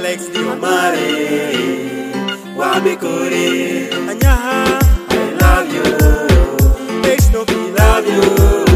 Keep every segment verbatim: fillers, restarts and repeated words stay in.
Alex Diomare, Wabikuri, Anyaha, I love you. H no we love you,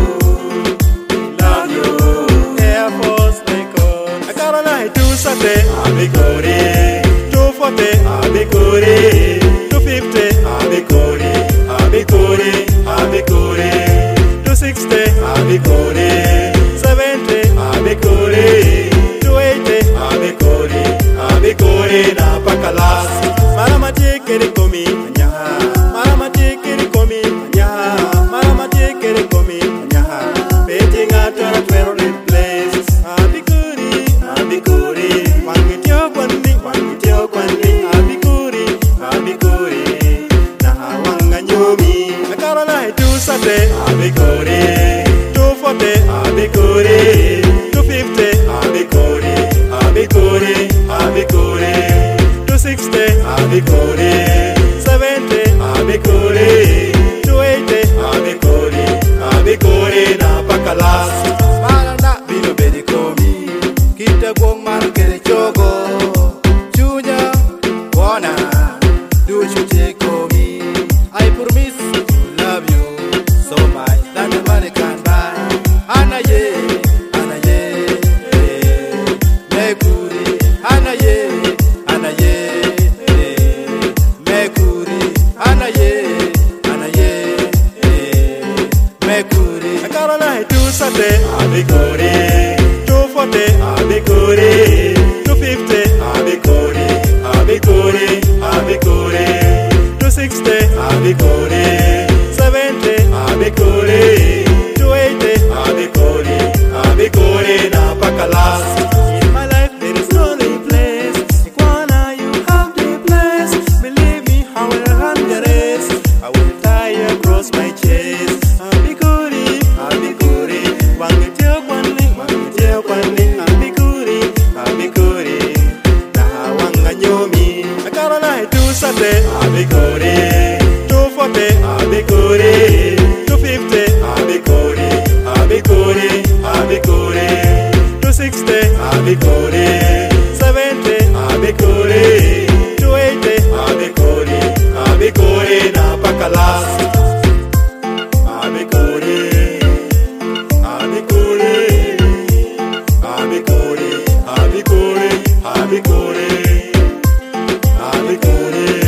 love you. Air Force Bacon, I got a night to Saturday, Abikuri, two forty, Abikuri, two fifty, Abikuri, Abikuri, Abikuri, two sixty, Abikuri, seventy, Abikuri, two eighty, Abikuri, Abikuri na pakalas. Marama tikiri komi, anyaha. Marama tikiri komi, anyaha. Marama tikiri komi, anyaha. Beting out on a twelve place. Abikuri, Abikuri. Wangityo kwani, wangityo kwani. Abikuri, Abikuri. Naha wanga nyomi. Nakara na hitu sate. Abikuri, two forty. Abikuri, two fifty. Abikuri, Abikuri, Abikuri. two sixty. Abikuri, seventy. Abikuri, two eighty. Abikuri, Abikuri na pakalas. Maranda bino bedi komi, kita gong mar kere chogo. Chunya, wana, do you take komi? I promise to love you so much that the money can buy. Anaye, anaye, Mercury, anaye, anaye, Mercury, anaye, anaye, Mercury. I got a night to Saturday, Abikuri, two forty, Abikuri, two fifty, Abikuri, Abikuri, Abikuri, two sixty, Abikuri, seventy, Abikuri, two eighty, Abikuri, Abikuri na pakalas. In my life there is no replace. Ikwana you have the place. Believe me, I will run the race. I will tie across my chest. Abikuri, Abikuri, wangityo kwani, wangityo kwani. Abikuri, Abikuri, na wanga nyomi. Akara na hitu sate. Abikuri, two forty. Abikuri, two fifty. Abikuri, Abikuri, Abikuri, two sixty. Abikuri, seventy. Abikuri, two eighty. Abikuri, Abikuri na pakalas. Abikuri, Abikuri, Abikuri, Abikuri, Abikuri, Abikuri.